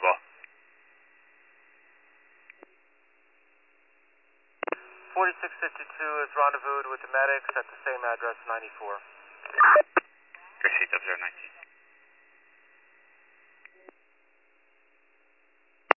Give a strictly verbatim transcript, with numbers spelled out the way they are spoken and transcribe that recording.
Mobile. forty-six fifty-two is rendezvoused with the medics at the same address, ninety-four. Receipt of zero nineteen.